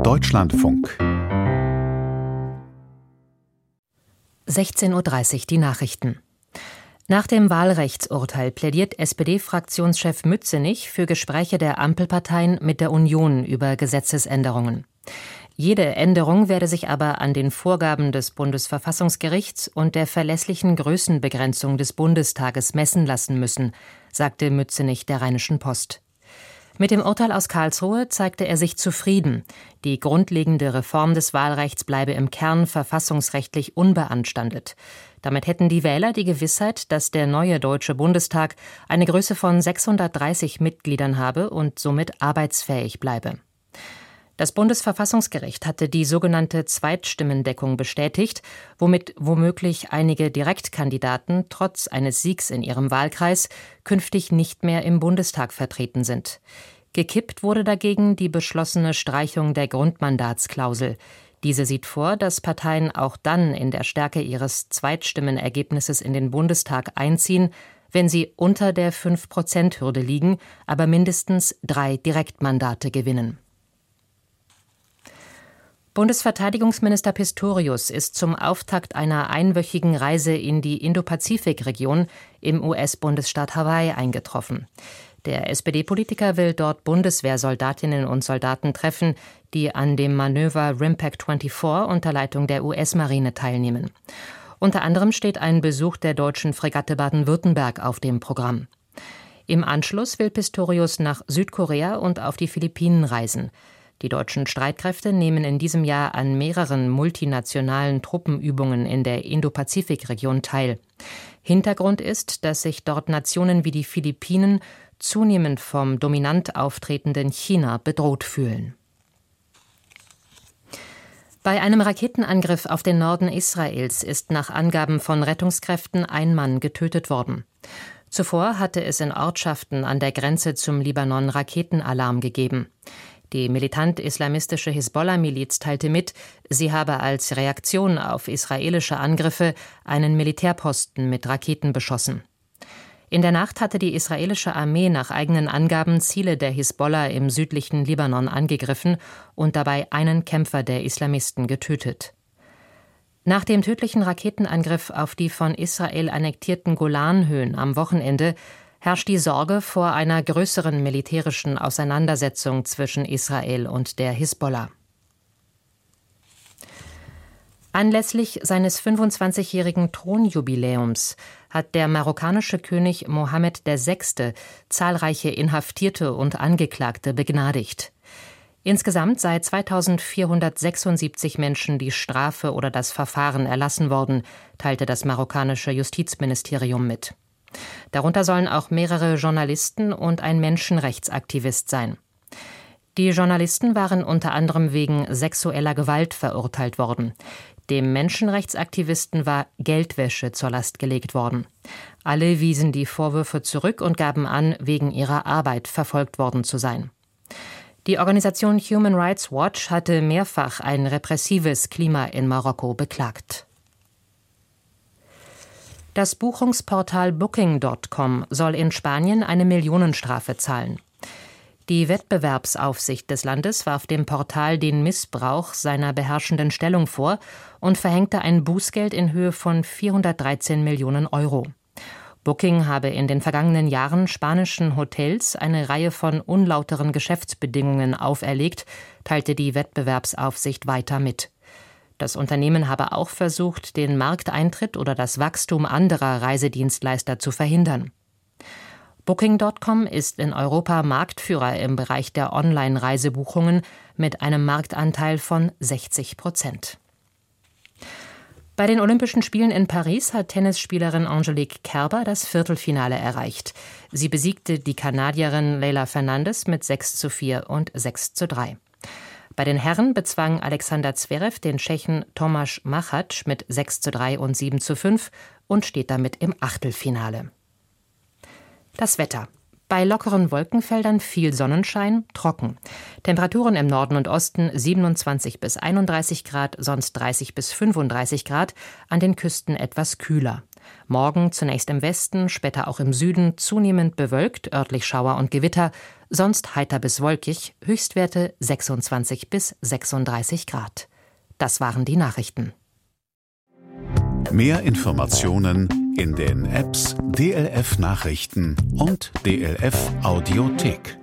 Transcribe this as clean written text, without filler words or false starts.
Deutschlandfunk 16:30 Uhr die Nachrichten. Nach dem Wahlrechtsurteil plädiert SPD-Fraktionschef Mützenich für Gespräche der Ampelparteien mit der Union über Gesetzesänderungen. Jede Änderung werde sich aber an den Vorgaben des Bundesverfassungsgerichts und der verlässlichen Größenbegrenzung des Bundestages messen lassen müssen, sagte Mützenich der Rheinischen Post. Mit dem Urteil aus Karlsruhe zeigte er sich zufrieden. Die grundlegende Reform des Wahlrechts bleibe im Kern verfassungsrechtlich unbeanstandet. Damit hätten die Wähler die Gewissheit, dass der neue Deutsche Bundestag eine Größe von 630 Mitgliedern habe und somit arbeitsfähig bleibe. Das Bundesverfassungsgericht hatte die sogenannte Zweitstimmendeckung bestätigt, womit womöglich einige Direktkandidaten trotz eines Siegs in ihrem Wahlkreis künftig nicht mehr im Bundestag vertreten sind. Gekippt wurde dagegen die beschlossene Streichung der Grundmandatsklausel. Diese sieht vor, dass Parteien auch dann in der Stärke ihres Zweitstimmenergebnisses in den Bundestag einziehen, wenn sie unter der 5%-Hürde liegen, aber mindestens 3 Direktmandate gewinnen. Bundesverteidigungsminister Pistorius ist zum Auftakt einer einwöchigen Reise in die Indo-Pazifik-Region im US-Bundesstaat Hawaii eingetroffen. Der SPD-Politiker will dort Bundeswehrsoldatinnen und Soldaten treffen, die an dem Manöver RIMPAC 24 unter Leitung der US-Marine teilnehmen. Unter anderem steht ein Besuch der deutschen Fregatte Baden-Württemberg auf dem Programm. Im Anschluss will Pistorius nach Südkorea und auf die Philippinen reisen. Die deutschen Streitkräfte nehmen in diesem Jahr an mehreren multinationalen Truppenübungen in der Indo-Pazifik-Region teil. Hintergrund ist, dass sich dort Nationen wie die Philippinen zunehmend vom dominant auftretenden China bedroht fühlen. Bei einem Raketenangriff auf den Norden Israels ist nach Angaben von Rettungskräften ein Mann getötet worden. Zuvor hatte es in Ortschaften an der Grenze zum Libanon Raketenalarm gegeben. Die militant-islamistische Hisbollah-Miliz teilte mit, sie habe als Reaktion auf israelische Angriffe einen Militärposten mit Raketen beschossen. In der Nacht hatte die israelische Armee nach eigenen Angaben Ziele der Hisbollah im südlichen Libanon angegriffen und dabei einen Kämpfer der Islamisten getötet. Nach dem tödlichen Raketenangriff auf die von Israel annektierten Golanhöhen am Wochenende herrscht die Sorge vor einer größeren militärischen Auseinandersetzung zwischen Israel und der Hisbollah. Anlässlich seines 25-jährigen Thronjubiläums hat der marokkanische König Mohammed VI. Zahlreiche Inhaftierte und Angeklagte begnadigt. Insgesamt sei 2476 Menschen die Strafe oder das Verfahren erlassen worden, teilte das marokkanische Justizministerium mit. Darunter sollen auch mehrere Journalisten und ein Menschenrechtsaktivist sein. Die Journalisten waren unter anderem wegen sexueller Gewalt verurteilt worden. Dem Menschenrechtsaktivisten war Geldwäsche zur Last gelegt worden. Alle wiesen die Vorwürfe zurück und gaben an, wegen ihrer Arbeit verfolgt worden zu sein. Die Organisation Human Rights Watch hatte mehrfach ein repressives Klima in Marokko beklagt. Das Buchungsportal Booking.com soll in Spanien eine Millionenstrafe zahlen. Die Wettbewerbsaufsicht des Landes warf dem Portal den Missbrauch seiner beherrschenden Stellung vor und verhängte ein Bußgeld in Höhe von 413 Millionen Euro. Booking habe in den vergangenen Jahren spanischen Hotels eine Reihe von unlauteren Geschäftsbedingungen auferlegt, teilte die Wettbewerbsaufsicht weiter mit. Das Unternehmen habe auch versucht, den Markteintritt oder das Wachstum anderer Reisedienstleister zu verhindern. Booking.com ist in Europa Marktführer im Bereich der Online-Reisebuchungen mit einem Marktanteil von 60%. Bei den Olympischen Spielen in Paris hat Tennisspielerin Angelique Kerber das Viertelfinale erreicht. Sie besiegte die Kanadierin Leylah Fernandez mit 6:4 und 6:3. Bei den Herren bezwang Alexander Zverev den Tschechen Tomáš Machač mit 6:3 und 7:5 und steht damit im Achtelfinale. Das Wetter. Bei lockeren Wolkenfeldern viel Sonnenschein, trocken. Temperaturen im Norden und Osten 27 bis 31 Grad, sonst 30 bis 35 Grad, an den Küsten etwas kühler. Morgen zunächst im Westen, später auch im Süden zunehmend bewölkt, örtlich Schauer und Gewitter, sonst heiter bis wolkig, Höchstwerte 26 bis 36 Grad. Das waren die Nachrichten. Mehr Informationen in den Apps DLF Nachrichten und DLF Audiothek.